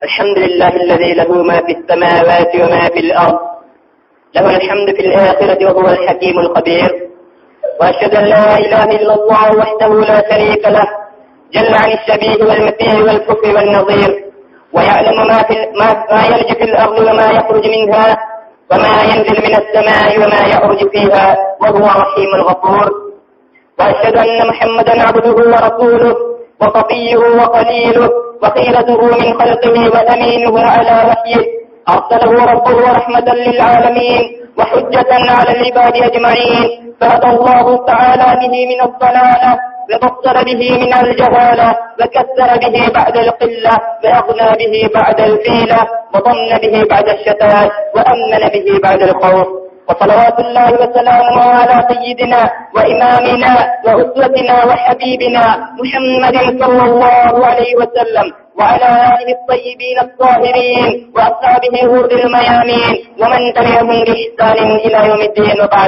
الحمد لله الذي له ما في السماوات وما في الأرض، له الحمد في الآخرة وهو الحكيم الخبير. وأشهد أن لا إله إلا الله وحده لا شريك له، جل عن الشبيه والمثيل والكفر والنظير، ويعلم ما يلج في الأرض وما يخرج منها وما ينزل من السماء وما يعرج فيها، وهو رحيم غفور. وأشهد أن محمدا عبده ورسوله وصفيه وخليله وخيرته من خلقه وأمينه على وحيه، أرسله ربه رحمة للعالمين وحجة على العباد أجمعين، فهدى الله تعالى به من الضلالة وبصر به من الجهالة وكسر به بعد القلة وأغنى به بعد الفيلة وضمن به بعد الشتات وأمن به بعد الخوف. وصلوات الله وسلامه على سيدنا وإمامنا وأسوتنا وحبيبنا محمد صلى الله عليه وسلم وعلى آله الطيبين الطاهرين وأصحابه غر الميامين ومن تبعهم بإحسان إلى يوم الدين. وبعد،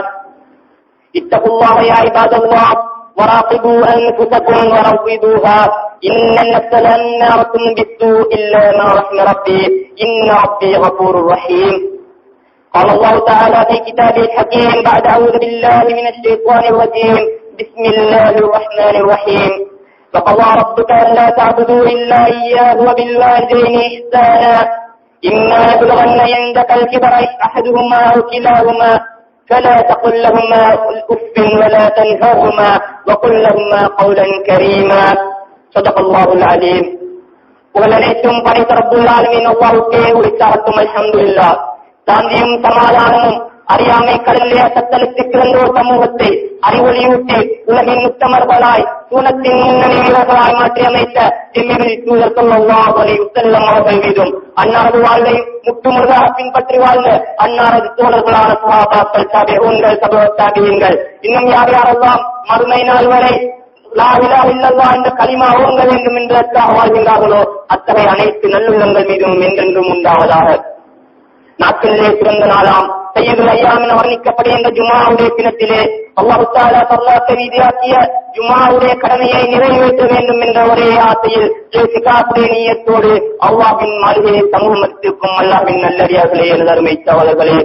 اتقوا الله يا عباد الله وراقبوا أنفسكم وروضوها، إن النفس لأمارة بالسوء إلا ما رحم ربي، إن ربي غفور رحيم. قال الله تعالى في كتابه الحكيم بعد أعوذ بالله من الشيطان الرجيم، بسم الله الرحمن الرحيم. فقضى ربك ألا تعبدوا إلا إياه وبالوالدين إحسانا، إما يبلغن عندك الكبر أحدهما أو كلاهما فلا تقل لهما أف ولا تنهرهما وقل لهما قولا كريما. صدق الله العليم. புகழனைத்தும் படைத்த ரப்புல் ஆலமீன் அல்லாஹ்வுக்கே உரித்தாகட்டும். அல்ஹம்துலில்லாஹ். சாந்தியும் சமாதானமும் அறியாமை கடலிலே சத்தளித்து கிடந்த ஒரு சமூகத்தை அறிவொளியூட்டி உலகின் முத்தமர்களாய் சூனத்தின் முன்னணி வீரர்களாய் மாற்றி அமைத்த திமிரி தூதர் ஸல்லல்லாஹு அலைஹி வஸல்லம் அவர்கள் மீதும் அன்னாரது வாழ்வை முற்றுமுழுதாக பின்பற்றி வாழ்ந்த அன்னாரது தோழர்களான ஸஹாபாக்கள், தாபிஊன்கள், தபூத்தாபியீன்கள், இன்னும் யார் யாரெல்லாம் மறுமை நாள் வரை லா இலாஹ இல்லல்லாஹ் என்ற கலிமா ஓங்க வேண்டும் என்றதற்காக வாழ்கின்றார்களோ அத்தகைய அனைத்து நல்லுள்ளங்கள் மீதும் என்றென்றும் உண்டாவதாக. நாட்களிலே சிறந்த நாளாம் சையதுல் அய்யாம் என வர்ணிக்கப்படுகின்ற ஜும்ஆவுடைய தினத்திலே அல்லாஹ் தஆலா பரலோக ரீதியாக்கிய ஜும்ஆவுடைய கடமையை நிறைவேற்ற வேண்டும் என்ற ஒரே ஆசையில் இத்திகாஃபுடைய நியத்தோடு அல்லாஹ்வின் மாளிகையை சமூகத்திற்கும் அல்லாஹ்வின் நல்லடியார்களே எனது அருமை சகோதரர்களே,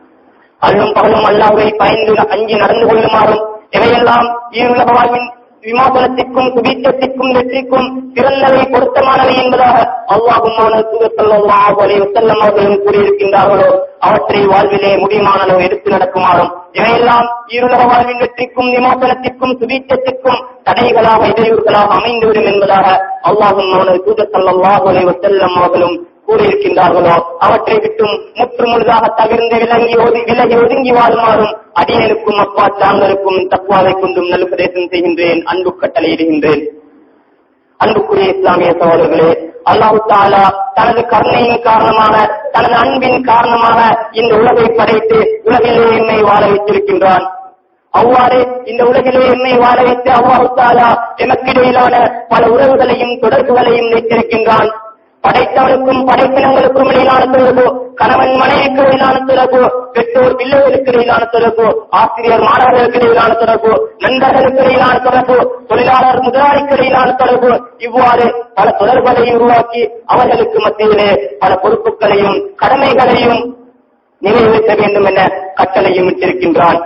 அல்லும் பகலும் அல்லாஹ்வை பயந்து அஞ்சி நடந்து கொள்ளுமாறும் இவையெல்லாம் ஈருலக வாழ்வின் விமோசனத்திற்கும் சுபீட்சத்திற்கும் வெற்றிக்கும் சிறந்தவை பொருத்தமானவை என்பதாக அல்லாஹ்வும் தூதர் ஸல்லல்லாஹு அலைஹி வஸல்லம் அவர்களும் கூறியிருக்கின்றார்களோ அவற்றை வாழ்விலே முடியுமானளவு எடுத்து நடக்குமாறும் இவையெல்லாம் ஈருலக வாழ்வின் வெற்றிக்கும் விமோசனத்திற்கும் சுபீட்சத்திற்கும் தடைகளாக இடையூறுகளாக அமைந்துவிடும் என்பதாக அல்லாஹ்வும் தூதர் ஸல்லல்லாஹு அலைஹி வஸல்லம் அவர்களும் கூறியிருக்கின்றார்களோ அவற்றை விட்டும் முற்று முழுதாக தவிர்ந்து விலகி ஒதுங்கி வாழுமாறும் அடியனுக்கும் அப்பா தாங்களுக்கும் தக்வாவை கொண்டும் நல்லுபதேசம் செய்கின்றேன், அன்பு கட்டளையிடுகின்றேன். அன்புக்குரிய இஸ்லாமிய சகோதரர்களே, அல்லாஹ் தஆலா தனது கருணையின் காரணமாக தனது அன்பின் காரணமாக இந்த உலகை படைத்து உலகிலே என்னை வாழ வைத்திருக்கின்றான். அவ்வாறு இந்த உலகிலே என்னை வாழ வைத்து அல்லாஹ் தஆலா எமக்கிடையிலான பல உறவுகளையும் தொடர்புகளையும் வைத்திருக்கின்றான். படைத்தவனுக்கும் படைப்பினங்களுக்கும் இடையிலான தொடர்பு, கணவன் மனைவிக்கு இடையிலான தொடர்பு, பெற்றோர் பிள்ளைகளுக்கு இடையிலான தொடர்பு, ஆசிரியர் மாணவர்களுக்கு இடையிலான தொடர்பு, நண்பர்களுக்கு இடையிலான தொடர்பு, தொழிலாளர் முதலாளிக்கு இடையிலான தொடர்பு, இவ்வாறு பல தொடர்புகளை உருவாக்கி அவர்களுக்கு மத்தியிலே பல பொறுப்புகளையும் கடமைகளையும் நிறைவேற்ற வேண்டும் என கட்டளையும் விட்டிருக்கின்றான்.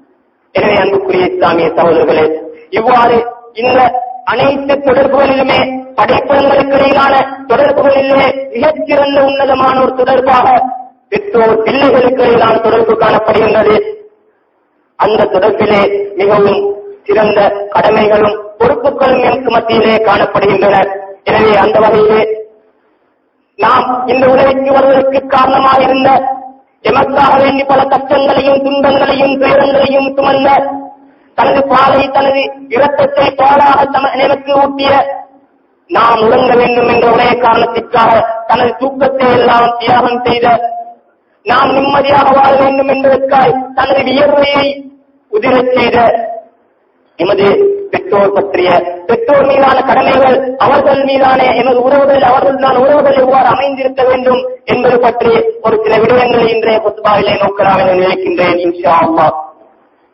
எனவே அன்புக்குரிய இஸ்லாமிய சகோதரர்களே, இவ்வாறு இந்த அனைத்து தொடர்புகளிலுமே படைப்பினங்களுக்கு இடையிலான தொடர்புகளிலே மிகச்சிறந்த உன்னதமான ஒரு தொடர்பாக பெற்றோர் பிள்ளைகளுக்கு இடையிலான தொடர்பு காணப்படுகின்றது. அந்த தொடர்பிலே மிகவும் சிறந்த கடமைகளும் பொறுப்புகளும் எனக்கு மத்தியிலே காணப்படுகின்றன. எனவே அந்த வகையிலே நாம் இந்த உலகிற்கு வருவதற்கு காரணமாக இருந்த எமக்காக வேண்டி பல கஷ்டங்களையும் துன்பங்களையும் துயரங்களையும் சுமந்த தனது பாலை தனது இரத்தத்தை பாலாக எனக்கு ஊட்டிய நாம் உறங்க வேண்டும் என்ற ஒரே காரணத்திற்காக தனது தூக்கத்தை எல்லாம் தியாகம் செய்த, நாம் நிம்மதியாக வாழ வேண்டும் என்பதற்காக தனது வியர்வையை உதிரச் செய்த எமது பெற்றோர் பற்றிய பெற்றோர் மீதான கடமைகள், அவர்கள் மீதான எமது உறவுகள், அவர்களான உறவுகள் எவ்வாறு அமைந்திருக்க வேண்டும் என்பது பற்றி ஒரு சில விடயங்களை இன்றைய குத்பாவிலே நோக்கலாம் என நினைக்கின்றேன் இன்ஷா அல்லாஹ்.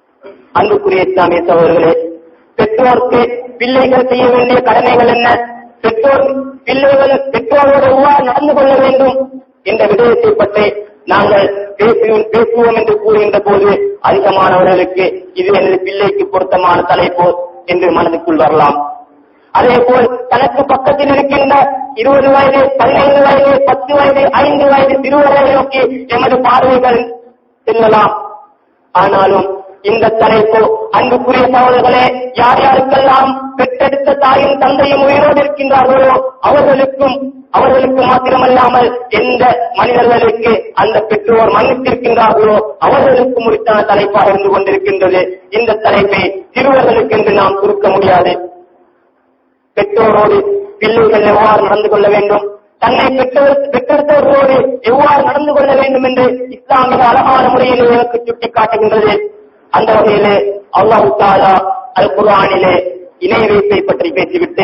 அன்புக்குரிய இஸ்லாமிய சகோதரர்களே, பெற்றோருக்கு பிள்ளைகள் செய்ய வேண்டிய கடமைகள் என்ன, பெற்றோரோடு எவ்வாறு நடந்து கொள்ள வேண்டும் என்ற விடயத்தை பற்றி நாங்கள் பேசுவோம் என்று கூறுகின்ற போது அதிகமானவர்களுக்கு இது எனது பிள்ளைக்கு பொருத்தமான தலைப்பு என்று மனதுக்குள் வரலாம். அதே போல் தனக்கு பக்கத்தில் இருக்கின்ற 20 வயது, 15 வயது, 10 வயது, 5 வயது சிறுவரை நோக்கி எமது பார்வைகள் செல்லலாம். ஆனாலும் இந்த தலைப்பு அன்புக்குரிய சகோதரர்களே, யார் யாருக்கெல்லாம் பெற்றெடுத்த தாயும் தந்தையும் உயிரோடு இருக்கின்றார்களோ அவர்களுக்கு மாத்திரமல்லாமல் எந்த மனிதர்களுக்கு அந்த பெற்றோர் மன்னித்திருக்கின்றார்களோ அவர்களுக்கு முறித்தான தலைப்பாக இருந்து கொண்டிருக்கின்றது. இந்த தலைப்பை சிறுவர்களுக்கு என்று நாம் சுருக்க முடியாது. பெற்றோரோடு பிள்ளைகள் எவ்வாறு நடந்து கொள்ள வேண்டும், தன்னை பெற்றெடுத்தவர்களோடு எவ்வாறு நடந்து கொள்ள வேண்டும் என்று இஸ்லாம் மிக அழகான முறையில் எனக்கு சுட்டிக்காட்டுகின்றது. அந்த வகையிலே அல்லாஹ் தஆலா அல் குர்ஆனிலே இணை வைப்பை பற்றி பேசிவிட்டு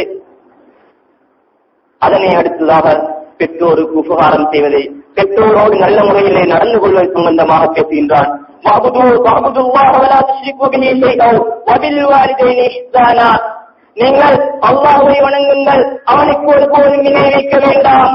அதனை அடுத்ததாக பெற்றோருக்கு உபகாரம் செய்வதை, பெற்றோரோடு நல்ல முறையிலே நடந்து கொள்வது சம்பந்தமாக பேசுகின்றான். நீங்கள் அல்லாஹ்வை வணங்குங்கள், அவனுக்கு ஒருபோதும் இணை வைக்க வேண்டாம்.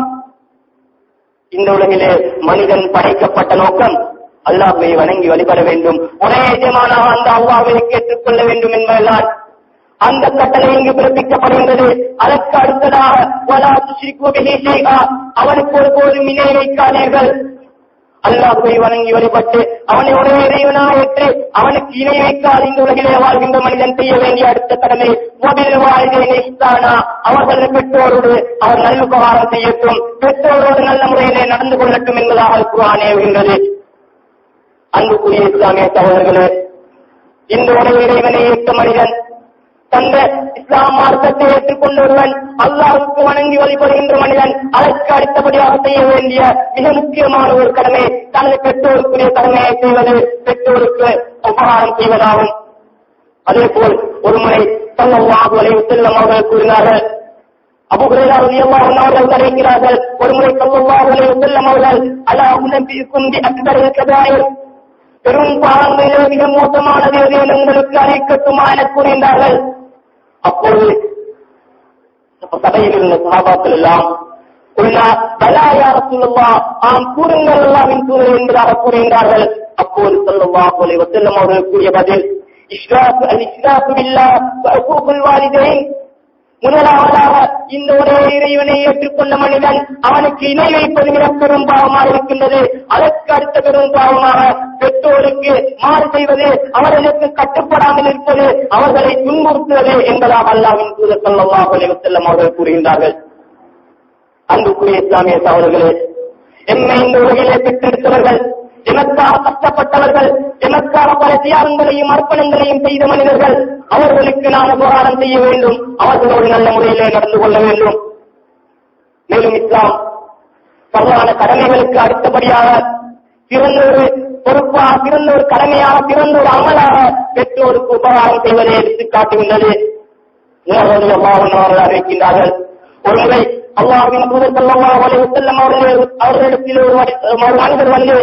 இந்த உலகிலே மனிதன் படைக்கப்பட்ட நோக்கம் அல்லாஹ்வை வணங்கி வழிபட வேண்டும், ஒரே எஜமானாக அந்த அல்லாஹ்வை கேட்டுக்கொள்ள வேண்டும் என்பதால் அந்த கட்டளை இங்கு பிறப்பிக்கப்படுகின்றது. அதற்கு அடுத்ததாக வலா துஷ்ரிகு பிஹி ஷைஆ, அவனுக்கு ஒருபோதும் இணை வைக்காதீர்கள். அல்லாஹ்வை வணங்கி வழிபட்டு அவனை ஒரே இறைவனாக ஏற்று அவனுக்கு இணை வைக்காத இந்த உலகிலே வாழ்கின்ற மனிதன் செய்ய வேண்டிய அடுத்த கடமை வபில் வாலிதைனி இஹ்சானா, அவர்கள் பெற்றோரோடு அவர் நல்லுபகாரம் செய்யட்டும், பெற்றோரோடு நல்ல முறையிலே நடந்து கொள்ளட்டும் என்பதாக குர்ஆன் ஏவுகின்றது. அன்புக்குரிய இஸ்லாமிய சகோதரர்களே, இந்த உலக இறைவனை ஏற்ற மனிதன், தந்த இஸ்லாம் மார்க்கத்தை ஏற்றுக்கொண்டவர்கள், அல்லாஹ்வுக்கு வணங்கி வழிபடுகின்ற மனிதன் அதற்கு அடுத்தபடியாக செய்ய வேண்டிய மிக முக்கியமான ஒரு கடமை தனது பெற்றோருக்குரிய கடமையை செய்வது, பெற்றோருக்கு உபகாரம் செய்வதாகும். அதே போல் ஒருமுறை ஸல்லல்லாஹு அலைஹி வஸல்லம் அவர்கள் கூறினார்கள், அபூ ஹுரைரா ரலியல்லாஹு அன்ஹு அவர்கள் அறிவிக்கிறார்கள், ஒருமுறை ஸல்லல்லாஹு அலைஹி வஸல்லம் அவர்கள் அலா உனபியுக்கும் பி அக்பரில் கபாயிர், பெரும் பாவங்களிலே மிக மோசமானது எது என்று உங்களுக்கு அறிவிக்கட்டுமா என கூறினார்கள். அப்போது சபையில் இருந்த சஹாபாக்கள் எல்லாம் பலா யா ரசூலல்லாஹ், ஆம் கூறுங்கள் அல்லாஹ்வின் தூதரே என்பதாக கூறுகின்றார்கள். அப்போது ஸல்லல்லாஹு அலைஹி வஸல்லம் அவர்கள் கூறிய பதில் இஷ்ராக்கு பில்லாஹ் வ உகூகுல் வாலிதைன், முதலாவதாக இந்த ஒரே இறைவனை ஏற்றுக்கொண்ட மனிதன் அவனுக்கு இணை வைப்பது மிக பெரும் பாவமாக இருக்கின்றது. அதற்கு அடுத்த பெரும் பாவமாக பெற்றோருக்கு மாறு செய்வது, அவர்களுக்கு கட்டுப்படாமல் இருப்பது, அவர்களை துன்புறுத்துவது என்பதாக அல்லாஹ்வின் தூதர் ஸல்லல்லாஹு அலைஹி வஸல்லம் அவர்கள் கூறுகின்றார்கள். அன்புக்குரிய இஸ்லாமிய சகோதரர்களே, எம்மை இந்த உலகிலே பெற்றெடுத்தவர்கள், எமக்காக கஷ்டப்பட்டவர்கள், எமக்காக பல தியாகங்களையும் அர்ப்பணங்களையும் செய்த மனிதர்கள், அவர்களுக்கு நாம் உபகாரம் செய்ய வேண்டும், அவர்களோடு நல்ல முறையிலே நடந்து கொள்ள வேண்டும். மேலும் இஸ்லாம் பரவான கடமைகளுக்கு அடுத்தபடியாக சிறந்த ஒரு பொறுப்பாக, சிறந்த ஒரு கடமையாக, சிறந்த ஒரு அமலாக பெற்றோருக்கு உபகாரம் செய்வதை எடுத்து காட்டுகின்றது. அவர்கள் அறிவிக்கின்றார்கள், ஒருமுறை அல்லாஹ்வின் தூதர் ஸல்லல்லாஹு அலைஹி வஸல்லம் அவர்களிடத்தில் ஒரு மனிதர் வந்து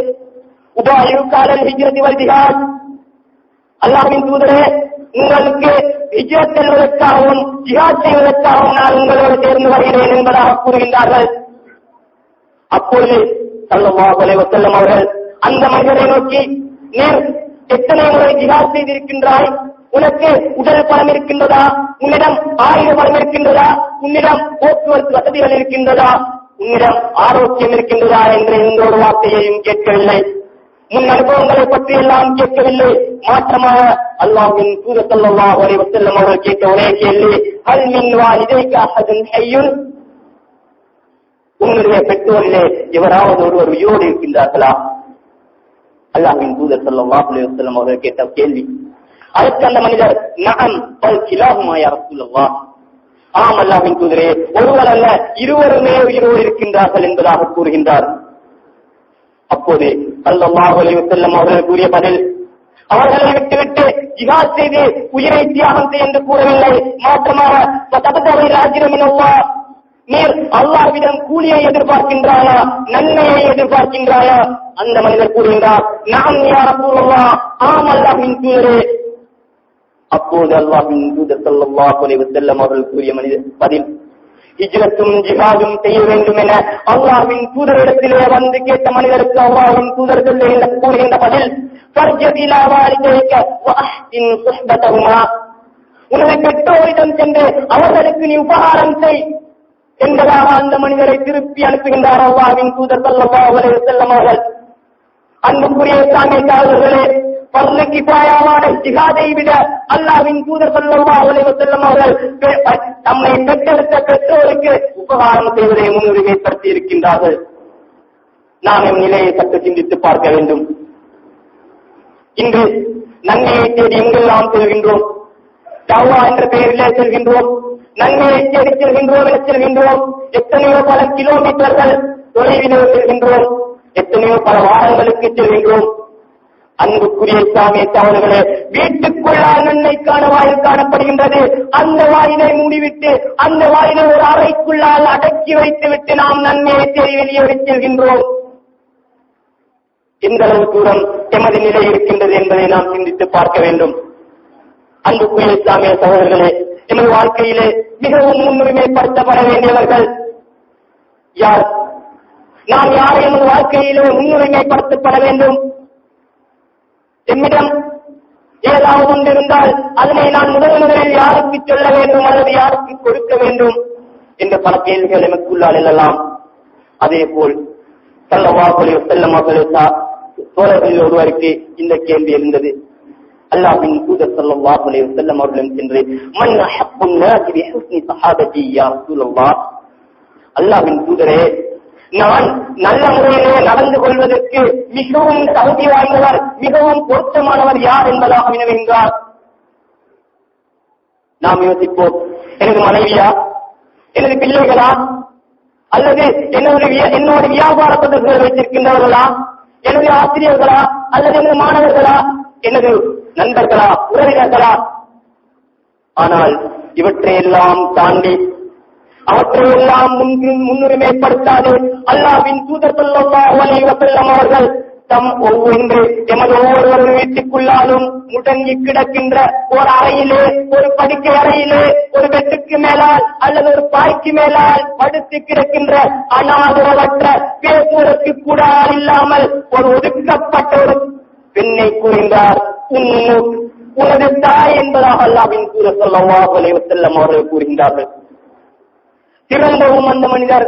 அல்லாஹ்வின் தூதரே, உங்களுக்கு ஹிஜ்ரத் செல்வதற்காகவும் ஜிஹாத் செய்வதற்காகவும் நான் உங்களோடு சேர்ந்து வருகிறேன் என்பதாக கூறுகின்றார்கள். அப்பொழுது ஸல்லல்லாஹு அலைஹி வஸல்லம் அவர்கள் அந்த மனிதரை நோக்கி, நீர் எத்தனை முறை ஜிஹாத் செய்திருக்கின்றாய்? உனக்கு உடல் பலம் இருக்கின்றதா? உன்னிடம் ஆயுத பலம் இருக்கின்றதா? உன்னிடம் போக்குவரத்து வசதிகள் இருக்கின்றதா? உன்னிடம் ஆரோக்கியம் இருக்கின்றதா என்று எந்த ஒரு வார்த்தையையும் கேட்கவில்லை. முன் அனுபவங்களை பற்றி எல்லாம் கேட்கவில்லை. மாற்றமாக அல்லாஹ்வின் தூதர் ஸல்லல்லாஹு அலைஹி வஸல்லம் அவர்கள் கேட்ட ஒரே கேள்வி, ஹல் மின் வாலிதைக அஹதுன் ஹய்யுன், உங்களுடைய பெற்றோரிலே எவராவது ஒருவர் உயிரோடு இருக்கின்றார்களா? அல்லாஹ்வின் தூதர் ஸல்லல்லாஹு அலைஹி வஸல்லம் அவர்கள் கேட்ட கேள்வி. அதற்கு அந்த மனிதர், நஅம் வல் கிலாஹுமா யா ரசூலல்லாஹ், ஆம் அல்லாஹ்வின் தூதரே, ஒருவர் அல்ல இருவருமே உயிரோடு இருக்கின்றார்கள் என்பதாக கூறுகின்றார். அப்போது ஸல்லல்லாஹு அலைஹி வஸல்லம் அவர்கள் கூறிய பதில், அவர்களை விட்டுவிட்டு ஜிஹாத் செய்து உயிரை தியாகம் செய்ய என்று கூறவில்லை. மாற்றமாக நீர் அல்லாஹ்விடம் கூலியை எதிர்பார்க்கின்றாயா, நன்மையை எதிர்பார்க்கின்றாயா? அந்த மனிதர் கூறுகின்றார், நான் யா ரசூலல்லாஹ், ஆம் அல்லாஹ்வின் தூதரே. அப்போது அல்லாஹ்வின் தூதர் ஸல்லல்லாஹு அலைஹி வஸல்லம் அவர்கள் கூறிய பதில், ஹிஜ்ரத்தும் ஜிஹாதும் செய்ய வேண்டும் என அல்லாஹ்வின் தூதரிடத்திலே வந்து கேட்ட மனிதருக்கு அல்லாஹ்வின் தூதர்கள் கூறுகின்ற பதில் ஃபர்ஜதிலா வாலிதைக வஅஹ்சின் சுஹ்பதஹுமா, உனது பெற்றோரிடம் சென்று அவர்களுக்கு நீ உபகாரம் செய் என்பதாக அந்த மனிதரை திருப்பி அனுப்புகின்றார் அல்லாஹ்வின் தூதர் ஸல்லல்லாஹு அலைஹி வஸல்லம் அவர்கள். அன்புக்குரிய இஸ்லாமிய சகோதரர்களே, ஃபர்து கிஃபாயாவான ஜிஹாதை விட அல்லாஹ்வின் தூதர் ஸல்லல்லாஹு அலைஹி வஸல்லம் அவர்கள் தம்மை பெற்றெடுத்த பெற்றோருக்கு உபகாரம் செய்வதை முன்னுரிமைப்படுத்தி இருக்கின்றார்கள். நாம் எம் நிலையை சற்று சிந்தித்து பார்க்க வேண்டும். இன்று நன்மையை தேடி எங்கெல்லாம் செல்கின்றோம், தவ்வா என்ற பெயரிலே செல்கின்றோம், நன்மையை தேடி செல்கின்றோம் என செல்கின்றோம். எத்தனையோ பல கிலோமீட்டர்கள் தொலைவிலே செல்கின்றோம், எத்தனையோ பல வாரங்களுக்கு செல்கின்றோம். அன்புக்குரிய இஸ்லாமிய சகோதரர்களே, வீட்டுக்குள்ளால் நன்மைக்கான வாயில் காணப்படுகின்றது. அந்த வாயிலை மூடிவிட்டு அந்த வாயிலை ஒரு அறைக்குள்ளால் அடக்கி வைத்துவிட்டு நாம் நன்மையை தேடி வெளியே செல்கின்றோம். எந்த அளவு தூரம் எமது நிலை இருக்கின்றது என்பதை நாம் சிந்தித்து பார்க்க வேண்டும். அன்புக்குரிய இஸ்லாமிய சகோதரர்களே, எமது வாழ்க்கையிலே மிகவும் முன்னுரிமைப்படுத்தப்பட வேண்டியவர்கள் யார்? நாம் யார் எமது வாழ்க்கையிலே முன்னுரிமைப்படுத்தப்பட வேண்டும்? எம்மிடம் ஏதாவது ஒன்று இருந்தால் அதனை நான் முதலில் யாருக்கு சொல்ல வேண்டும் அல்லது யாருக்கு கொடுக்க வேண்டும் என்ற பல கேள்விகள் எமக்குள்ளால் எழலாம். அதே போல் ஸல்லல்லாஹு அலைஹி வஸல்லம் தோழர்களில் ஒருவருக்கு இந்த கேள்வி இருந்தது. அல்லாஹ்வின் தூதர் ஸல்லல்லாஹு அலைஹி வஸல்லம் அவர்களிடம் சென்று, மன் அஹப்புன் நாஸி பிஹுஸ்னி ஸஹாபதி யா ரசூலல்லாஹ், அல்லாஹ்வின் தூதரே, நான் நல்ல முறையிலே நடந்து கொள்வதற்கு மிகவும் தகுதி வாய்ந்தவர், மிகவும் பொருத்தமானவர் யார் என்பதாக வினவுகின்றார். நாம் யோசிப்போம், எனது மனைவியா, எனது பிள்ளைகளா, அல்லது என்னோட வியாபார தொடர்புகள் வைத்திருக்கின்றவர்களா, எனது ஆசிரியர்களா, அல்லது எனது மாணவர்களா, எனது நண்பர்களா, உறவினர்களா? ஆனால் இவற்றையெல்லாம் தாண்டி அவற்றையெல்லாம் முன்னுரிமைப்படுத்தாது அல்லாஹ்வின் தூதர் ஸல்லல்லாஹு அலைஹி வஸல்லம் அவர்கள் தம் ஒவ்வொன்று எமது ஒவ்வொரு வீட்டுக்குள்ளாலும் முடங்கி கிடக்கின்ற ஒரு அறையிலே, ஒரு படுக்கை அறையிலே, ஒரு பெட்டுக்கு மேலால் அல்லது ஒரு பாய்க்கு மேலால் படுத்து கிடக்கின்ற அனாதரவற்ற பேசுவதற்கு கூட இல்லாமல் ஒரு ஒதுக்கப்பட்ட ஒரு பெண்ணை கூறுகின்றார். உனது தாய் என்பதாக அல்லாஹ்வின் தூதர் ஸல்லல்லாஹு அலைஹி வஸல்லம் அவர்கள் கூறுகின்றார்கள். திரும்பவும் அந்த மனிதர்,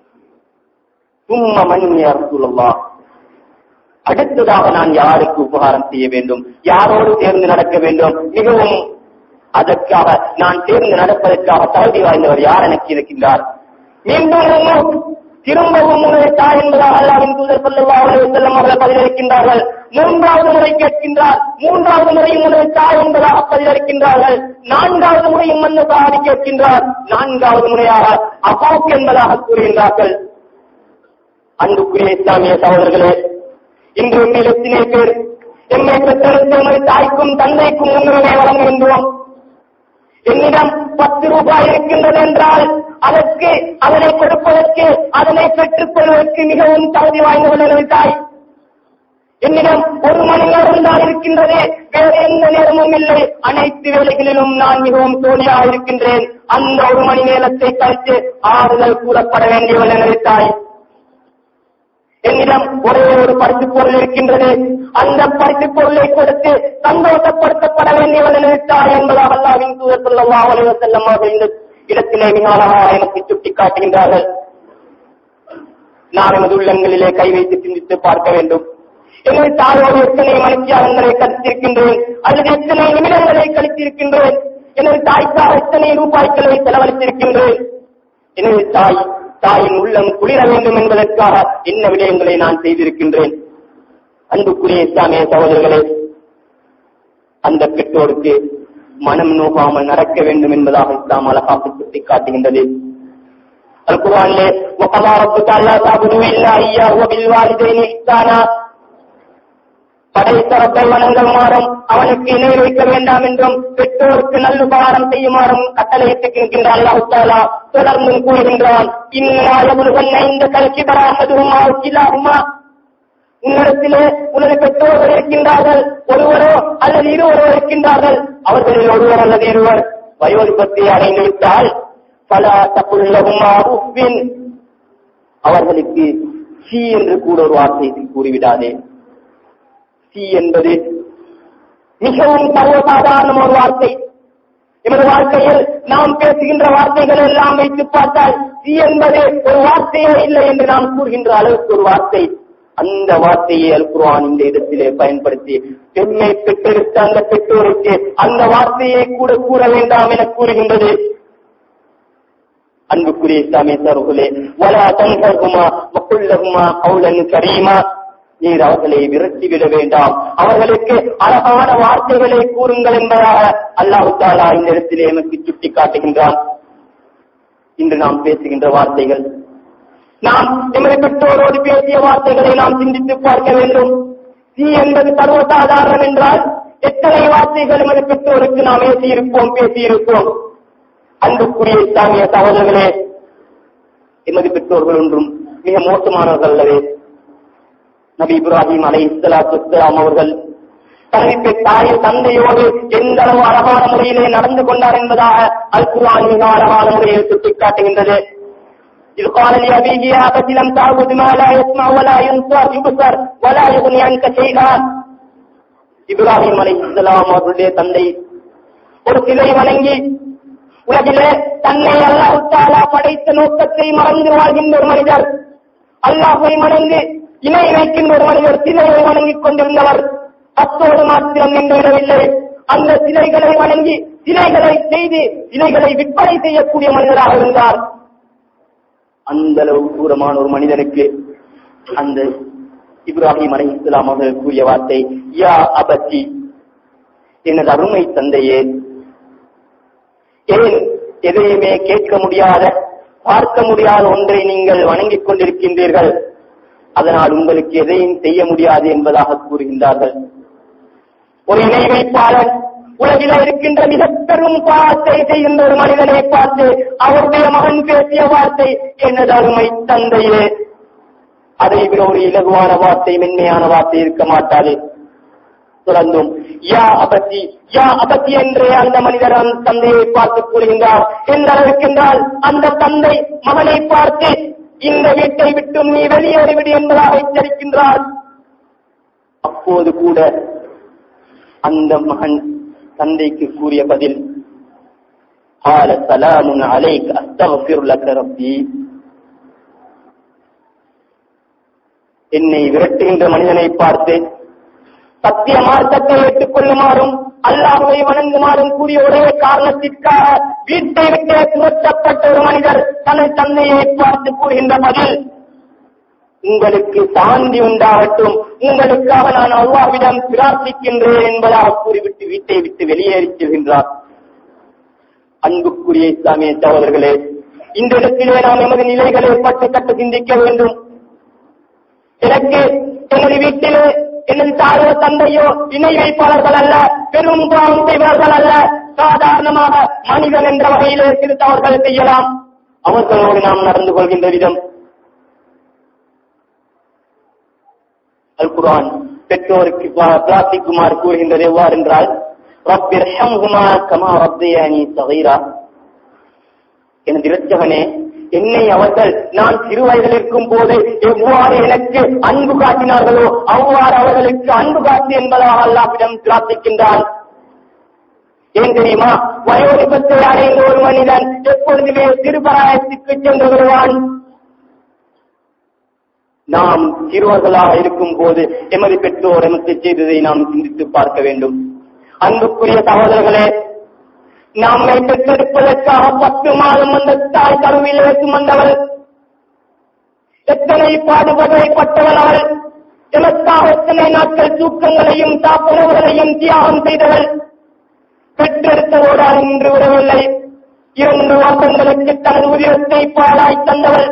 சும்ம மன் யா ரசூலல்லாஹ், அடுத்ததாக நான் யாருக்கு உபகாரம் செய்ய வேண்டும், யாரோடு சேர்ந்து நடக்க வேண்டும், மிகவும் அதற்காக நான் சேர்ந்து நடப்பதற்காக தகுதி வாய்ந்தவர் யார் எனக்கு இருக்கின்றார்? மீண்டும் திரும்பவும் உனது தாய் என்பதாக அல்லாஹ்வின் தூதர் ஸல்லல்லாஹு அலைஹி வஸல்லம் அவர்கள் பதிலளிக்கின்றார்கள். மூன்றாவது முறை கேட்கின்றார். மூன்றாவது முறையும் உனது தாய் என்பதாக பதிலளிக்கின்றார்கள். நான்காவது முறையும் அந்த சாதி கேட்கின்றார். நான்காவது முறையாக அபூக் என்பதாக கூறுகின்றார்கள். அன்புக்குரிய இஸ்லாமிய சகோதரர்களே, இன்று உண்மையில் எத்தனை பேர் எம்மை பெற்றெடுத்த எமது தாய்க்கும் தந்தைக்கும் முன்னுரிமை வழங்குகின்றோம்? என்னிடம் 10 ரூபாய் இருக்கின்றது என்றால் அதற்கு, அதனை கொடுப்பதற்கு, அதனை பெற்றுக் கொள்வதற்கு மிகவும் தகுதி வாய்ந்தவள் எனது தாய். என்னிடம் 1 மணி நேரம் தான் இருக்கின்றது, வேறு எந்த நேரமும் இல்லை, அனைத்து வேலைகளிலும் நான் மிகவும் தோழியாக இருக்கின்றேன். அந்த 1 மணி நேரத்தை கழித்து ஆறுதல் கூறப்பட வேண்டியவள் எனது தாய். என்னிடம் ஒரே ஒரு பரிசுப் பொருள் இருக்கின்றது, அந்த பரிசுப் பொருளை கொடுத்து சந்தோஷப்படுத்தப்பட வேண்டியவள் எனது தாய் என்பதாக அல்லாஹ்வின் தூதர் ஸல்லல்லாஹு அலைஹி வஸல்லம் அவர்கள் இந்த இடத்திலே மிக அழகாக எனக்கு சுட்டிக் காட்டுகின்றார்கள். நாம் எமது உள்ளங்களிலே கை வைத்து சிந்தித்து பார்க்க வேண்டும். எனது தாயோடு எத்தனை மணித்தியாலங்களை கழித்திருக்கின்றேன், அல்லது எத்தனை நிமிடங்களை கழித்திருக்கின்றேன், எனது தாய்க்காக எத்தனை ரூபாய்களை செலவழித்திருக்கின்றேன், எனது தாயின் உள்ளம் குளிர வேண்டும் என்பதற்காக என்ன விடயங்களை நான் செய்திருக்கின்றேன். அன்புக்குரிய இஸ்லாமிய சகோதரர்களே, அந்த பெற்றோருக்கு மனம் நோகாமல் நடக்க வேண்டும் என்பதாக இஸ்லாம் அழகாக சுட்டிக் காட்டுகின்றது. அல்-குர்ஆனிலே வகலா ரப்புக அல்லா தஅபுது இல்லா இய்யாஹு வபில் வாலிதைனி இஹ்சானா, படைத்த ரப்பை வணங்குமாறும் அவனுக்கு இணை வைக்க வேண்டாம் என்றும் பெற்றோருக்கு நல்லுபகாரம் செய்யுமாறும் கட்டளையிட்டிருக்கின்ற அல்லாஹ் தஆலா தொடர்ந்து கூறுகின்றான். இன்னா யபுலுகன்ன இந்தகல் கிபர அஹதுஹுமா அவ் கிலாஹுமா, உன்னிடத்திலே உனது பெற்றோர்கள் இருக்கின்றார்கள், ஒருவரோ அல்லது இருவரோ இருக்கின்றார்கள், அவர்களில் ஒருவர் அல்லது இருவர் வயோதிபத்தை அடைந்து விட்டால் பலா தகுல்லஹுமா உஃபின், அவர்களுக்கு சீ என்று கூட ஒரு வார்த்தையை கூறிவிடாதே. சீ என்பது மிகவும் சர்வசாதாரண ஒரு வார்த்தை. எமது வாழ்க்கையில் நாம் பேசுகின்ற வார்த்தைகள் எல்லாம் வைத்து பார்த்தால் சீ என்பது ஒரு வார்த்தையே இல்லை என்று நாம் கூறுகின்ற அளவுக்கு ஒரு வார்த்தை. அந்த வார்த்தையை அல் குர்ஆன் இந்த இடத்திலே பயன்படுத்தி பெண்ணை பெற்றெடுத்த அந்த பெற்றோருக்கு அந்த வார்த்தையை கூட கூற வேண்டாம் என கூறுகின்றது. அன்புக்குரிய இஸ்லாமிய சகோதரர்களே, வலா தன்ஹர்ஹுமா வகுல் லஹுமா கௌலன் கரீமா, நீர் அவர்களை விரட்டிவிட வேண்டாம், அவர்களுக்கு அழகான வார்த்தைகளை கூறுங்கள் என்பதாக அல்லாஹ் தஆலா இந்த இடத்திலே நமக்கு சுட்டி காட்டுகின்றான். இன்று நாம் பேசுகின்ற வார்த்தைகள், நாம் எமது பெற்றோரோடு பேசிய வார்த்தைகளை நாம் சிந்தித்து பார்க்க வேண்டும். சீ என்பது சர்வசாதாரணம் என்றால் எத்தனை வார்த்தைகள் எமது பெற்றோருக்கு நாம் பேசியிருப்போம். அன்புக்குரிய இஸ்லாமிய சகோதரர்களே, எமது பெற்றோர்கள் ஒன்றும் மிக மோசமானவர்கள் அல்லவே. நபி இப்ராஹிம் அலைஹிஸ்ஸலாத்து வஸ்ஸலாம் அவர்கள் தனது தாய் தந்தையோடு எந்த அளவு அழகான முறையிலே நடந்து கொண்டார் என்பதாக அல் குர்ஆன் மிக அழகான முறையில் சுட்டிக்காட்டுகின்றது. إذ قال لأبيه يا أبت لم تعبد ما لا يسمع ولا يبصر ولا يغني عنك شيئا. இப்ராஹிம் அலைஹிஸ்ஸலாம் அவருடைய தந்தை ஒரு சிலை வணங்கி உலகிலே தன்னை அல்லாஹ் தஆலா படைத்த நோக்கத்தை மறந்து வாழ்கின்ற ஒரு மனிதர், அல்லாஹ்வை மறந்து இணை வைக்கின்ற ஒரு மனிதர், சிலையை வணங்கிக் கொண்டிருந்தவர். அத்தோடு மாத்திரம் நின்றுவிடவில்லை, அந்த சிலைகளை வணங்கி சிலைகளை செய்து சிலைகளை விற்பனை செய்யக்கூடிய மனிதராக இருந்தார். அந்த அளவு தூரமான ஒரு மனிதனுக்கு அந்த இப்ராஹிம் அலைஹிஸ்ஸலாம் அவர்கள் கூறிய வார்த்தை, யா அபத்தி, எனது அருமை தந்தையே, ஏன் எதையுமே கேட்க முடியாத பார்க்க முடியாத ஒன்றை நீங்கள் வணங்கிக் கொண்டிருக்கின்றீர்கள், அதனால் உங்களுக்கு எதையும் செய்ய முடியாது என்பதாக கூறுகின்றார்கள். ஒரு இணை வைப்பாளர் உலகில் இருக்கின்ற மிக பெரும் பாவத்தை செய்கின்ற ஒரு மனிதனை பார்த்து அவருடைய மகன் பேசிய வார்த்தை, எனது அருமை தந்தையே, அதை விட ஒரு இலகுவான வார்த்தை, மென்மையான வார்த்தை இருக்க மாட்டாது. தொடர்ந்தும் யா அபத்தி, யா அபத்தி என்றே அந்த மனிதர் அந்த தந்தையை பார்த்து கூறுகின்றார். எந்த அளவுக்கு என்றால் அந்த தந்தை மகனை பார்த்து இந்த வீட்டை விட்டு நீ வெளியேறிவிடு என்பதாக எச்சரிக்கின்றார். அப்போது கூட அந்த மகன் தந்தைக்கு கூறிய பதில், قال سلام عليك استغفر لك ربي. என்னை விரட்டுகின்ற மனிதனை பார்த்து சத்திய மார்க்கத்தை ஏற்றுக்கொள்ளுமாறும் அல்லாஹ்வை வணங்குமாறும் கூறிய ஒரே காரணத்திற்காக வீட்டை விட்டு துரத்தப்பட்ட ஒரு மனிதர் தனது தந்தையை பார்த்து கூறுகின்ற பதில், உங்களுக்கு சாந்தி உண்டாகட்டும், உங்களுக்காக நான் அல்லாஹ்விடம் பிரார்த்திக்கின்றேன் என்பதாக கூறிவிட்டு வீட்டை விட்டு வெளியேறி செல்கின்றார். அன்புக்குரிய இஸ்லாமிய சகோதரர்களே, இந்த இடத்திலே நாம் எமது நிலைகளை பட்டு சிந்திக்க வேண்டும். எனக்கு எனது வீட்டிலே எனது தாயோ தந்தையோ இணை வைப்பாளர்கள் அல்ல, பெரும் பாவம் செய்வார்கள் அல்ல, சாதாரணமாக மனிதன் என்ற வகையிலே சிறு தவறுகள் செய்யலாம். அவர்களோடு நாம் நடந்து கொள்கின்ற விதம், அல் குர்ஆன் பெற்றோருக்கு பிரார்த்திக்குமாறு கூறுகின்றது. எவ்வாறு என்றால், ரப்பிர்ஹம்ஹுமா கமா ரப்பயானி ஸகீரா, எனது இரட்சகனே, என்னை அவர்கள் நான் சிறு வயதில் இருக்கும் போது எவ்வாறு எனக்கு அன்பு காட்டினார்களோ அவ்வாறு அவர்களுக்கு அன்பு காட்டு என்பதாக அல்லாஹ்விடம் பிரார்த்திக்கின்றான். ஏன் தெரியுமா, வயோதிபத்தை அடைந்த ஒரு மனிதன் எப்பொழுதுமே சிறுபராயத்துக்கு சென்று வருவான். நாம் சிறுவர்களாக இருக்கும் போது எமது பெற்றோர் எமக்கு செய்ததை நாம் சிந்தித்து பார்க்க வேண்டும். அன்புக்குரிய சகோதரர்களே, நம்மை பெற்றெடுப்பதற்காக 10 மாதம் அந்த தாய் கருவிலே சுமந்தவள், எத்தனை பாடுபட்டவள் அவள், எமக்காக எத்தனை நாட்கள் தூக்கங்களையும் சாப்பிடுவதையும் தியாகம் செய்தவள். பெற்றெடுத்தவோடு நின்று விடவில்லை, 2 வருடங்களுக்கு தனது உயிரத்தை பாழாய் தந்தவள்.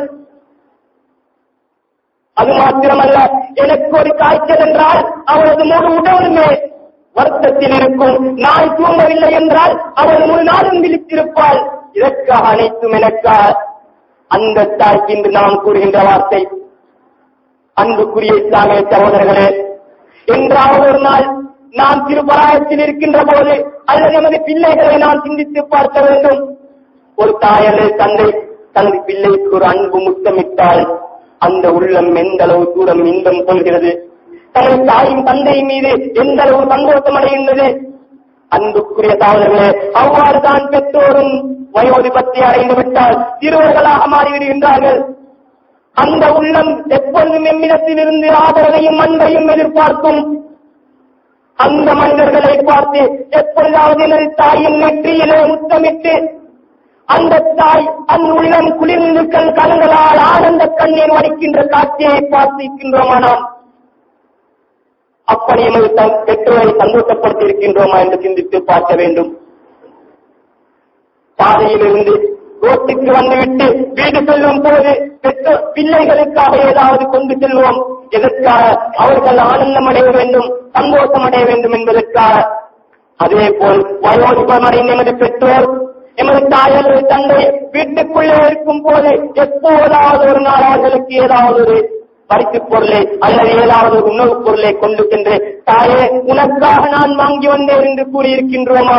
அது மாத்திரமல்ல, எனக்கு ஒரு காய்ச்சல் என்றால் அவளது முழு உடலுமே வருத்தத்தில் இருக்கும். நான் தூங்கவில்லை என்றால் அவள் முழு நாளும் விழித்திருப்பாள். இதற்காக அனைத்தும் எனக்காக. அந்த தாய்க்கு இன்று நாம் கூறுகின்ற வார்த்தை, அன்புக்குரிய இஸ்லாமிய சகோதரர்களே, என்றாவது ஒரு நாள் நாம் திருப்பராயத்தில் இருக்கின்ற போது அல்லது நமது பிள்ளைகளை நாம் சிந்தித்து பார்க்க வேண்டும். ஒரு தாயலே தந்தை தனது பிள்ளைக்கு ஒரு அன்பு முத்தமிட்டால் அந்த உள்ளம் எந்த அளவு தூரம் இன்பம் கொள்கிறது, தனது தாயின் தந்தை மீது எந்த அளவு சந்தோஷம் அடைகின்றது. அன்புக்குரிய தாவர்களே, அவ்வாறு தான் பெற்றோரும் வயோதிபத்தை அடைந்து விட்டால் சிறுவர்களாக மாறிவிடுகின்றார்கள். அந்த உள்ளம் எப்பொழுதும் எம்மிடத்தில் இருந்து ஆதரவையும் அன்பையும் எதிர்பார்க்கும். அந்த மனிதர்களை பார்த்து எப்பொழுதாவது எனது தாயின் நெற்றியிலே முத்தமிட்டு அந்த தாய் அந்த உள்ளம் குளிர்ந்து கண்களால் ஆனந்த கண்ணீர் வடிக்கின்ற காட்சியை பார்த்திருக்கின்றோமா? நாம் அப்படி எமது பெற்றோரை சந்தோஷப்படுத்தி இருக்கின்றோமா என்று சிந்தித்து பார்க்க வேண்டும். பாதையிலிருந்து ரோட்டுக்கு வந்துவிட்டு வீடு செல்லும் போது பெற்றோர் பிள்ளைகளுக்காக ஏதாவது கொண்டு செல்வோம். எதற்காக? அவர்கள் ஆனந்தம் அடைய வேண்டும், சந்தோஷம் அடைய வேண்டும் என்பதற்காக. அதே போல் வயோதிபம் அடைந்த எமது பெற்றோர், எமது தாயல் தந்தை வீட்டுக்குள்ளே இருக்கும் போது எப்போதாவது ஒரு நாள் அவர்களுக்கு ஏதாவது ஒரு பரிசுப் பொருளை அல்லது ஏதாவது ஒரு உணவுப் பொருளை கொண்டு சென்று, தாயே உனக்காக நான் வாங்கி வந்தேன் என்று கூறியிருக்கின்றோமா?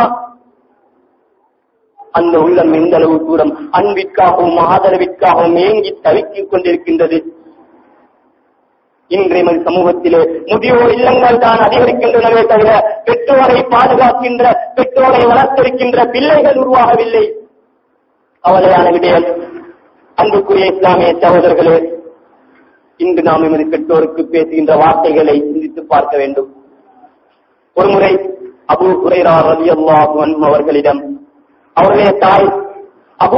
அந்த உள்ளம் எந்த அளவு தூரம் அன்பிற்காகவும் ஆதரவிற்காகவும் ஏங்கி தவிக்கிக் கொண்டிருக்கின்றது. இன்றைய சமூகத்திலே முதியோர் இல்லங்கள் தான் அதிகரிக்கின்றனவே தவிர பெற்றோரை பாதுகாக்கின்ற, பெற்றோரை வளர்த்திருக்கின்ற பிள்ளைகள் உருவாகவில்லை. கவலையான விடயம். அன்புக்குரிய இஸ்லாமிய சகோதரர்களே, இன்று நாம் எமது பெற்றோருக்கு பேசுகின்ற வார்த்தைகளை சிந்தித்து பார்க்க வேண்டும். ஒருமுறை அபூ ஹுரைரா ரலியல்லாஹு அன்ஹு அவர்களிடம் அவருடைய தாய் அபூ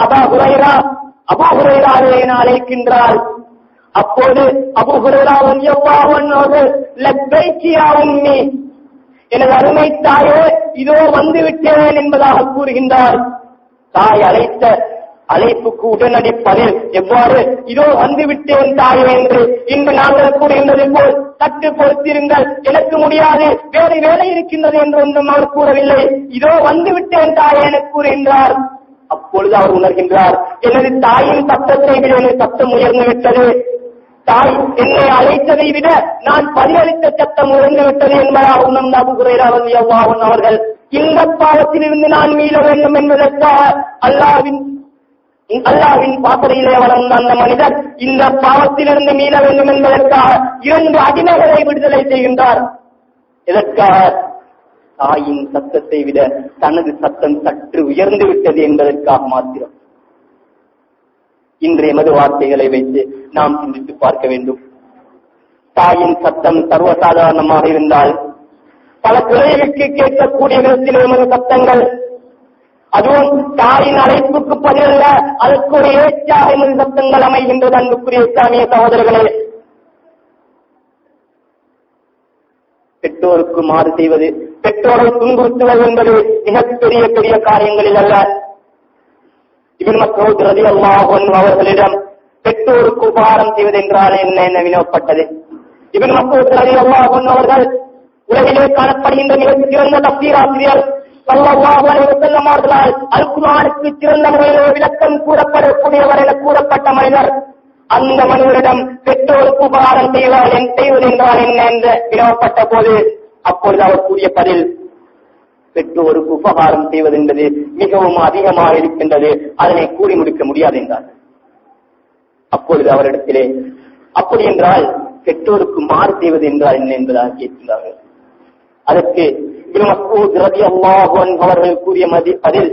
ஹுரைரா என அழைக்கின்றார். அப்போது அபூ ஹுரைரா ரலியல்லாஹு அன்ஹு அவர்கள் லப்பைக் யா உம்மி, எனது அருமை தாயே இதோ வந்து விட்டேன் என்பதாக கூறுகின்றார். தாய் அழைத்த அழைப்புக்கு உடனடி பதில் எவ்வாறு? இதோ வந்துவிட்டேன் தாயே என்று. இன்று நாங்கள் கூறுகின்றது போல் சற்று பொறுத்திருங்கள், எனக்கு முடியாது, வேறு வேலை இருக்கின்றது என்று ஒன்றும் அவர் கூறவில்லை. இதோ வந்துவிட்டேன் தாயே என கூறுகின்றார். அப்பொழுது அவர் உணர்கின்றார், எனது தாயின் சத்தத்தை விட எனது சத்தம் உயர்ந்து விட்டது. தாய் என்னை அழைத்ததை விட நான் பதிலளித்த சத்தம் உயர்ந்து விட்டது என்பதாக உணர்ந்த அபூ ஹுரைரா ரலியல்லாஹு அன்ஹு அவர்கள், இந்த பாவத்திலிருந்து நான் மீள வேண்டும் என்பதற்காக அல்லாஹ்வின் பாசறையிலே வளர்ந்த அந்த மனிதர் இந்த பாவத்திலிருந்து மீள வேண்டும் என்பதற்காக 2 அடிமைகளை விடுதலை செய்கின்றார். இதற்காக தாயின் சத்தத்தை விட தனது சத்தம் சற்று உயர்ந்து விட்டது என்பதற்காக மாத்திரம். இன்றைய மது வார்த்தைகளை வைத்து நாம் சிந்தித்து பார்க்க வேண்டும். தாயின் சத்தம் சர்வசாதாரணமாக இருந்தால் பல குறைகளுக்கு கேட்கக்கூடிய விதத்தில் எமது சத்தங்கள், அதுவும் தாயின் அழைப்புக்கு பதிலல்ல அதற்கு ஒரு ஏற்றாக எமது சத்தங்கள் அமைகின்றது. அன்புக்குரிய இஸ்லாமிய சகோதரர்களே, பெற்றோருக்கு மாறு செய்வது, பெற்றோரை துன்புறுத்துவது என்பது மிகப்பெரிய பெரிய காரியங்களில் அல்ல. இப்னு மஸ்ஊத் ரலியல்லாஹு அன்ஹு அவர்களிடம் பெற்றோருக்கு உபகாரம் செய்வது என்றால் என்ன என வினவப்பட்டது. இப்னு மஸ்ஊத் ரலியல்லாஹு அன்ஹு அவர்கள் உலகிலே காணப்படுகின்ற மிகச் சிறந்த தஃசீர் ஆசிரியர் ஸல்லல்லாஹு அலைஹி வஸல்லம் அவர்களால் அல் குர்ஆனுக்கு சிறந்த முறையிலே விளக்கம் கூறப்படக்கூடியவர் என கூறப்பட்ட மனிதர். அந்த மனிதரிடம் பெற்றோருக்கு உபகாரம் செய்வது என்றால் என்ன என்று வினவப்பட்ட போது அப்பொழுது அவர் கூறிய பதில், பெற்றோருக்கு உபகாரம் செய்வது என்பது மிகவும் அதிகமாக இருக்கின்றது, அதனை கூறி முடிக்க முடியாது என்றார். அப்பொழுது அவரிடத்திலே அப்படி என்றால் பெற்றோருக்கு மாறு செய்வது என்றால் என்ன என்பதாக கேட்கின்றார்கள். அதற்கு இப்னு மஸ்ஊத் ரலியல்லாஹு அன்ஹு அவர்கள் கூறிய பதில்,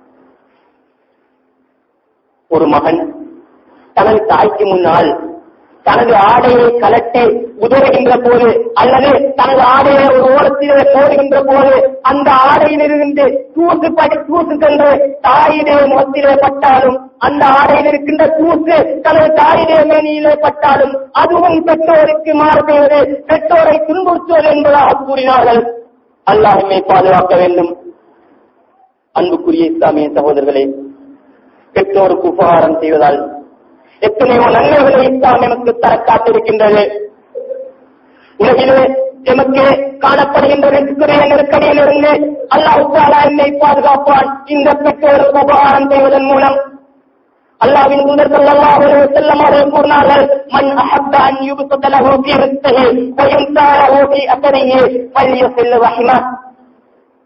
ஒரு மகன் தனது தாய்க்கு முன்னால் தனது ஆடையை கலட்டி உதவுகின்ற போது அல்லது தனது ஆடையை ஒரு ஓரத்திலே போடுகின்ற போது அந்த ஆடையிலிருந்து தூசு சென்று தாயிலே முகத்திலே பட்டாலும், அந்த ஆடையில் இருக்கின்ற தூசு தனது தாயிலே மேனியிலே பட்டாலும் அதுவும் பெற்றோருக்கு மாறு செய்வது, பெற்றோரை துன்புறுத்துவது என்பதாக கூறினார்கள். அல்லாஹ் நம்மை பாதுகாக்க வேண்டும். அன்புக்குரிய இஸ்லாமிய சகோதரர்களே, பெற்றோருக்கு உபகாரம் செய்வதால் எத்தனையோ நன்மைகளை இஸ்லாம் நமக்கு தர காத்திருக்கின்றது. உலகிலே எமக்கு காணப்படுகின்ற நெருக்கடியிலிருந்து அல்லாஹ் தஆலா என்னை பாதுகாப்பான். இந்த பெற்றோருக்கு உபகாரம் செய்வதன் மூலம் அல்லாஹ்வின் தூதர் ஸல்லல்லாஹு அலைஹி வஸல்லம் அவர்கள் கூறினார்கள், மன் அஹப்ப அன் யுபஸத லஹு ஃபீ ரிஸ்கிஹி வ யுன்ஸா லஹு ஃபீ அஸரிஹி ஃபல்யஸில் ரஹிமஹ்.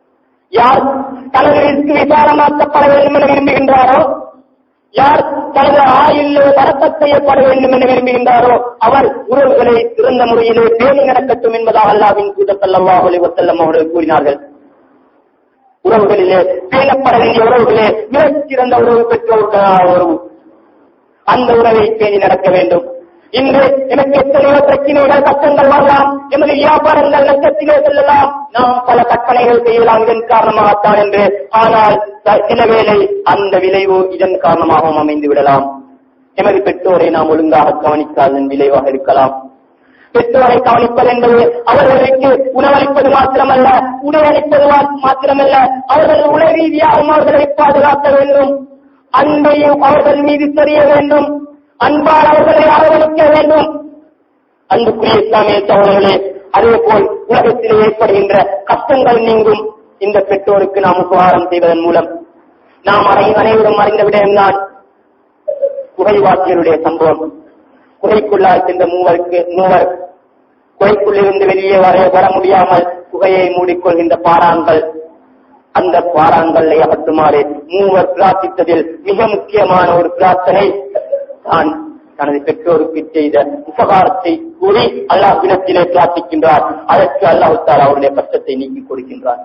யார் தனது விசாலமாக்கப்பட வேண்டும் என விரும்புகின்றாரோ, யார் தனது ஆயுள் வரப்ப செய்யப்பட வேண்டும் என விரும்புகின்றாரோ அவர் உறவுகளை சிறந்த முறையிலே பேணி நடக்கட்டும் என்பதாக அல்லாஹ்வின் தூதர் ஸல்லல்லாஹு அலைஹி வஸல்லம் அவர்கள் கூறினார்கள். உறவுகளிலே பேணப்பட வேண்டிய உறவுகளே மிகச்சிறந்த உறவு பெற்றோர்களான உறவு. அந்த உறவை பேணி நடக்க வேண்டும். இன்று எனக்கு எத்தனையோ பிரச்சனைகள் கஷ்டங்கள் வரலாம், எமது வியாபாரங்கள் நஷ்டத்திலே செல்லலாம், நாம் பல கற்பனைகள் செய்யலாம் இதன் காரணமாகத்தான் என்று. ஆனால் சில வேளை அந்த விளைவு இதன் காரணமாகவும் அமைந்து விடலாம். எமது பெற்றோரை நாம் ஒழுங்காக கவனிக்காதன் விளைவாக இருக்கலாம். பெற்றோரை கவனிப்பது என்பது அவர்களுக்கு உணவளிப்பது மாத்திரமல்ல, உடையளிப்பது மாத்திரமல்ல, அவர்கள் உள ரீதியாகவும் அவர்களை பாதுகாக்க வேண்டும். அன்பையும் அவர்கள் மீது தெரிய வேண்டும். அன்பால் அவர்களை அரவணைக்க வேண்டும். அன்புக்குரிய இஸ்லாமிய சகோதரர்களே, அதே போல் உலகத்திலே ஏற்படுகின்ற கஷ்டங்கள் நீங்கும். இந்த பெற்றோருக்கு நாம் உபகாரம் செய்வதன் மூலம் நாம் அனைவரும் அறிந்த விடயம்தான் குகைவாசிகளுடைய சம்பவம். குகைக்குள்ளால் சென்ற மூவர் குகைக்குள்ளிருந்து வெளியே வர முடியாமல் குகையை மூடிக்கொள்கின்ற பாறாங்கள், அந்த பாறாங்களை அகற்றுமாறு மூவர் பிரார்த்தித்ததில் மிக முக்கியமான ஒரு பிரார்த்தனை தான் தனது பெற்றோருக்கு செய்த உபகாரத்தை கூறி அல்லாஹ் தினத்திலே பிரார்த்திக்கின்றார். அதற்கு அல்லாஹ் தஆலா அவருடைய கஷ்டத்தை நீக்கிக் கொடுக்கின்றார்.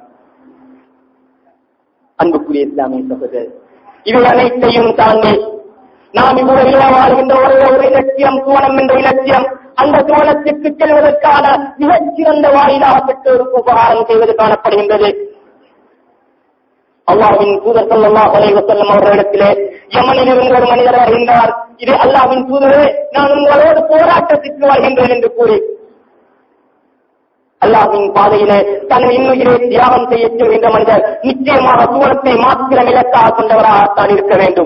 அன்புக்குரிய இஸ்லாமிய சகோதரர், இவை அனைத்தையும் தாண்டி நாம் இவ்வளவு வாழ்கின்ற ஒரு இலட்சியம், சுவனம் என்ற இலட்சியம், அந்த சுவனத்திற்கு செல்வதற்கான மிகச்சிறந்த வாயிலாக பெற்றோருக்கு உபகாரம் செய்வது காணப்படுகின்றது. அல்லாஹ்வின் தூதர் ஸல்லல்லாஹு அலைஹி வஸல்லம் அவர்களிடத்திலே யமனிலிருந்து ஒரு மனிதர் வருகின்றார். இது அல்லாஹ்வின் தூதரே, நான் உங்களோடு போராட்டத்திற்கு வருகின்றேன் என்று கூறி அல்லாஹ்வின் பாதையிலே தன் இன்னுயிரை தியாகம் செய்ய செல்கின்ற மனிதர் நிச்சயமாக சுவனத்தை மாத்திரம் இலக்காக கொண்டவராகத்தான் இருக்க வேண்டும்.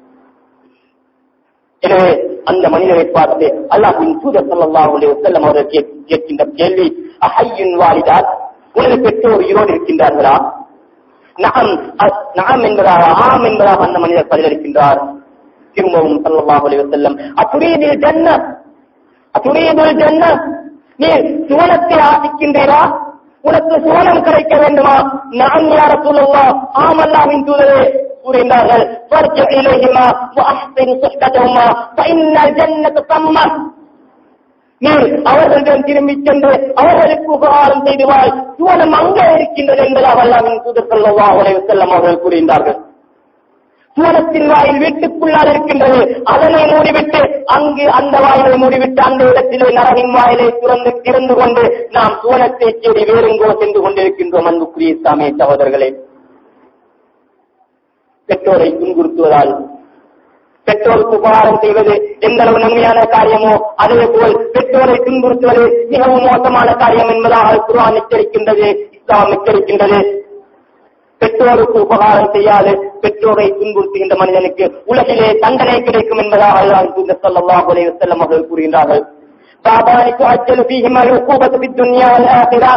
எனவே அந்த மனிதரை பார்த்து அல்லாஹ்வின் தூதர் ஸல்லல்லாஹு அலைஹி வஸல்லம் அவர்கள் கேட்கின்ற கேள்வி, அஹய்யுன் வாலிதாத், உனது பெற்றோர் உயிரோடு இருக்கின்றார்களா? நஅம் என்பதாக, ஆம் என்பதாக அந்த மனிதர் பதிலளிக்கின்றார். திரும்பவும் ஸல்லல்லாஹு அலைஹி வஸல்லம், அத்துரீதுல் ஜன்னத், அத்துரீதுல் ஜன்னத், நீ சுவனத்தை ஆசிக்கின்றீரா? உனக்கு சுவனம் கிடைக்க வேண்டுமா? நஅம் யா ரசூலல்லாஹ், ஆம் அல்லாஹ்வின் தூதரே கூறுகின்றார்கள். ஃபர்ஜி இலைஹிமா வஅஹ்சின் சுஹ்பதஹுமா ஃபஇன்னல் ஜன்னத தம்ம, நீ அவர்களிடம் திரும்பி சென்று அவர்களுக்கு உபகாரம் செய்துவாய், சுவனம் அங்கே இருக்கின்றது என்பதாக அல்லாஹ்வின் தூதர் ஸல்லல்லாஹு அலைஹி வஸல்லம் அவர்கள் கூறுகின்றார்கள். சுவனத்தின் வாயில் வீட்டுக்குள்ளால் இருக்கின்றது, அதனை மூடிவிட்டு அங்கு அந்த வாயிலை மூடிவிட்டு அந்த இடத்திலே நரகின் வாயிலை திறந்து கொண்டு நாம் சுவனத்தை தேடி வேறுங்கோ சென்று கொண்டிருக்கின்றோம். அன்புக்குரிய இஸ்லாமிய சகோதரர்களே, பெற்றோரை துன்புறுத்துவதால் பெற்றோருக்கு உபகாரம் செய்வது எந்த அளவு நன்மையான காரியமோ அதே போல் பெற்றோரை துன்புறுத்துவது மிகவும் மோசமான காரியம் என்பதாக குர்ஆன் எச்சரிக்கின்றது, இஸ்லாம் எச்சரிக்கின்றது. பெற்றோருக்கு உபகாரம் செய்யாது பெற்றோரை துன்புறுத்துகின்ற மனிதனுக்கு உலகிலே தண்டனை கிடைக்கும் என்பதாக அல்லாஹ் தூதர் ஸல்லல்லாஹு அலைஹி வஸல்லம் அவர்கள் கூறுகின்றார்கள். பாபானிக்கு அஜ்ஜலு ஃபீஹிமா உகூபத்து ஃபித் துன்யா வல் ஆகிரா,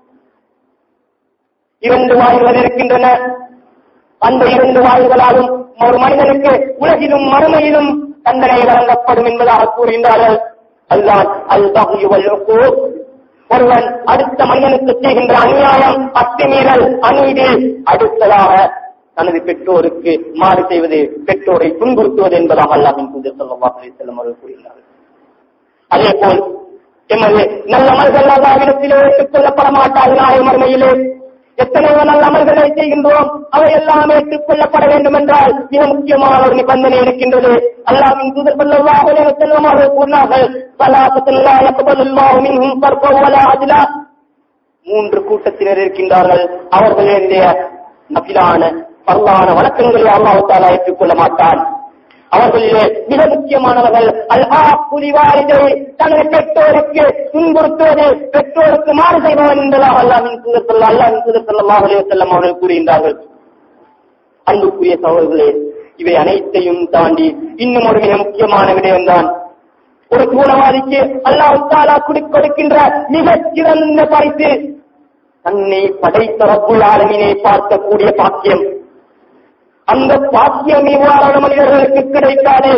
இரண்டு வாயில்கள் இருக்கின்றன. அந்த இரண்டு வாயில்களாலும் ஒரு மனிதனுக்கு உலகிலும் மறுமையிலும் தண்டனை வழங்கப்படும் என்பதாக கூறுகின்றார்கள். அதுதான் அல் பக்யு வல் உகூப், ஒருவன் அடுத்த மனிதனுக்கு செய்கின்ற அநியாயம், அத்துமீறல், அநீதி, அடுத்ததாக தனது பெற்றோருக்கு மாறு செய்வது, பெற்றோரை துன்புறுத்துவது என்பதாக அல்லாஹ்வின் தூதர் ஸல்லல்லாஹு அலைஹி வஸல்லம் அவர்கள் கூறுகிறார்கள். அதே போல் எமது நல்ல அமல்கள் அல்லாஹ்விடத்திலே ஏற்றுக் கொள்ளப்பட மாட்டார்கள். நாளை மறுமையிலே எத்தனையோ நல்ல அமல்களை செய்கின்றோம், அவை எல்லாம் ஏற்றுக் கொள்ளப்பட வேண்டும் என்றால் மிக முக்கியமான ஒரு நிபந்தனை இருக்கின்றது. அல்லாஹ்வின் தூதர் ஸல்லல்லாஹு அலைஹி வஸல்லம் அவர்கள் கூறினார்கள், ஸலாத்துல் லா யக்பலுல்லாஹு மின்ஹும் ஃபர்கன் வலா அஜ்லா, மூன்று கூட்டத்தினர் இருக்கின்றார்கள், அவர்களுடைய நஃபிலான ஃபர்லான வணக்கங்களை அல்லாஹ் தஆலா ஏற்றுக்கொள்ள மாட்டான். அவர்களிலே மிக முக்கியமானவர்கள் அல்-ஆக்குலி வாலிதை, தனது பெற்றோருக்கு துன்புறுத்துவது, பெற்றோருக்கு மாறு செய்பவன் என்பதாக அல்லாஹ்வின் தூதர் ஸல்லல்லாஹு அலைஹி வஸல்லம் அவர்கள் கூறுகின்றார்கள். அன்புக்குரிய சகோதரர்களே, இவை அனைத்தையும் தாண்டி இன்னும் ஒரு மிக முக்கியமான விடயம்தான் ஒரு சூழவாதிக்கு அல்லாஹ் தஆலா கொடுக்கின்ற மிகச் சிறந்த பரிசு, தன்னை படைத்த ரப்புல் ஆலமீனை பார்க்கக்கூடிய பாக்கியம். அந்த பாக்கியம் இவ்வாறான மனிதர்களுக்கு கிடைக்காது.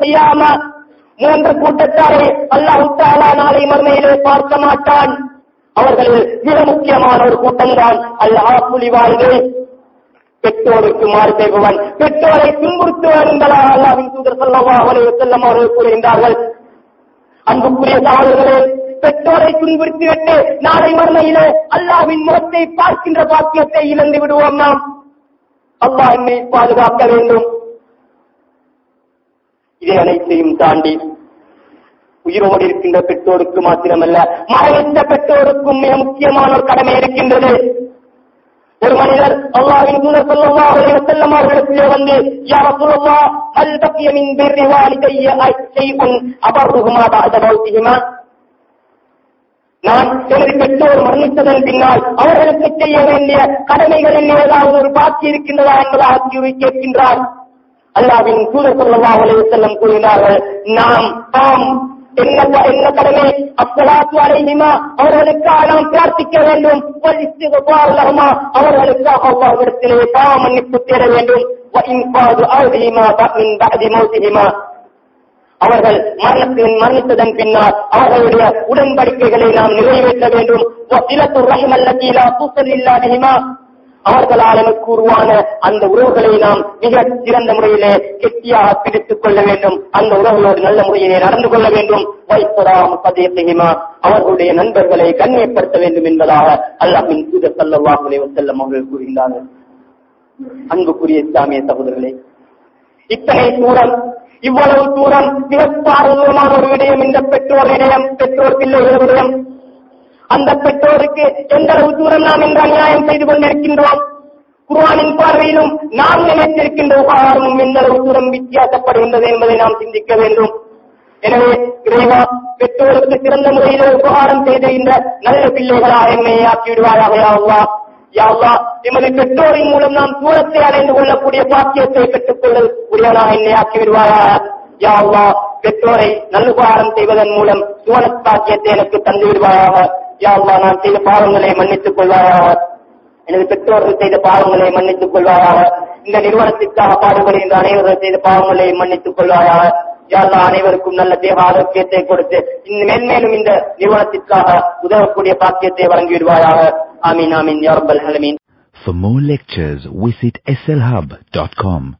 மூன்று கூட்டத்தாரை அல்லாஹ் தஆலா நாளை மறுமையிலே பார்க்க மாட்டான். அவர்களில் மிக முக்கியமான ஒரு கூட்டம்தான் அல்-ஆக்குலி வாலிதை, பெற்றோருக்கு மாறு செய்பவன், பெற்றோரை துன்புறுத்துவன் என்பதாக அல்லாஹ்வின் தூதர் ஸல்லல்லாஹு அலைஹி வஸல்லம் அவர்கள் கூறுகின்றார்கள். அன்புக்குரிய சகோதரர்களே, பெற்றோரை துன்புறுத்திவிட்டு நாளை மறுமையிலே அல்லாஹ்வின் முகத்தை பார்க்கின்ற பாக்கியத்தை இழந்து விடுவோம். நாம் அல்லாஹ் என்னை பாதுகாக்க வேண்டும். இதை அனைத்தையும் தாண்டி உயிரோடு இருக்கின்ற பெற்றோருக்கு மாத்திரமல்ல, மரணித்த பெற்றோருக்கும் மிக முக்கியமான ஒரு கடமை இருக்கின்றது. ஒரு மனிதர் அல்லாஹ்வின் தூதர் ஸல்லல்லாஹு அலைஹி வஸல்லம் அவர்களிடத்திலே வந்து, யா ரசூலல்லாஹ், ஹல் பக்கிய மின் பிர்ரி வாலிதைய ஷைஉன் அபர்ருஹுமா பஅத மௌத்திஹிமா, நான் எனது பெற்றோர் மரணித்ததன் பின்னால் அவர்களுக்கு செய்ய வேண்டிய கடமைகளில் ஏதாவது ஒரு பாக்கி இருக்கின்றதா என்பதாக கேட்கின்றார். அல்லாஹ்வின் தூதர் ஸல்லல்லாஹு அலைஹி வஸல்லம் கூறினார்கள், ஆம், என்ன கடமை? அஸ்ஸலாத்து அலைஹிமா, அவர்களுக்காக நாம் பிரார்த்திக்க வேண்டும். வல் இஸ்திக்ஃபார் லஹுமா, அவர்களுக்காக அல்லாஹ்விடத்திலே பாவ மன்னிப்பு தேட வேண்டும். வ இன்ஃபாது அஹ்திஹிமா மின் பஅதி மௌத்திஹிமா, அவர்கள் மரணித்ததன் பின்னால் அவர்களுடைய உடன்படிக்கைகளை நாம் நிறைவேற்ற வேண்டும். வஸிலத்து ரஹிம் அல்லதி லா துஸல் இல்லா பிஹிமா, அவர்களால் எனக்கு உருவான அந்த உறவுகளை நாம் மிக சிறந்த முறையிலே கெட்டியாக பிடித்துக் கொள்ள வேண்டும். அந்த உறவுகளோடு நல்ல முறையிலே நடந்து கொள்ள வேண்டும். வைஸ்ஸலாம் சதீகிஹிமா, அவர்களுடைய நண்பர்களை கண்ணியப்படுத்த வேண்டும் என்பதாக அல்லாஹ்வின் தூதர் ஸல்லல்லாஹு அலைஹி வஸல்லம் அவர்கள் கூறுகின்றார்கள். அன்புக்குரிய இஸ்லாமிய சகோதரர்களே, இத்தனை தூரம், இவ்வளவு தூரம் மிக பாரதூரமான ஒரு விடயம் இந்த பெற்றோரிடம், பெற்றோர் பிள்ளைகளிடம். அந்த பெற்றோருக்கு எந்த அளவு தூரம் நாம் இந்த அநியாயம் செய்து கொண்டிருக்கின்றோம். குர்ஆனின் பார்வையிலும் நாம் நினைத்திருக்கின்ற உபகாரமும் எந்த அளவு தூரம் வித்தியாசப்படுகின்றது என்பதை நாம் சிந்திக்க வேண்டும். எனவே இறைவா, பெற்றோருக்கு சிறந்த முறையில் உபகாரம் செய்திருந்த நல்ல பிள்ளைகளாக என்னை ஆக்கிவிடுவாயாக. யா அல்லாஹ், எமது பெற்றோரின் மூலம் நாம் தூரத்தை அடைந்து கொள்ளக்கூடிய பாக்கியத்தை பெற்றுக் கொள்ளக்கூடியவனாக என்னை ஆக்கிவிடுவாயாக. யா அல்லாஹ், பெற்றோரை நல்லுபகாரம் செய்வதன் மூலம் சுவன பாக்கியத்தை எனக்கு தந்து விடுவாயாக. யா அல்லாஹ், நான் செய்த பாவங்களை மன்னித்துக் கொள்வாயாக. எனது பெற்றோர்கள் செய்த பாவங்களை மன்னித்துக் கொள்வாயாக. இந்த நிறுவனத்திற்காக பாடுபடுகின்ற அனைவர்கள் செய்த பாவங்களை மன்னித்துக் கொள்வாயாக. யா அல்லாஹ், அனைவருக்கும் நல்ல தேக ஆரோக்கியத்தை கொடுத்து மென்மேலும் இந்த நிறுவனத்திற்காக உதவக்கூடிய பாக்கியத்தை வழங்கிவிடுவாயாக. ஆமீன் ஆமீன் யா ரப்பல் ஆலமீன். For more lectures, visit slhub.com.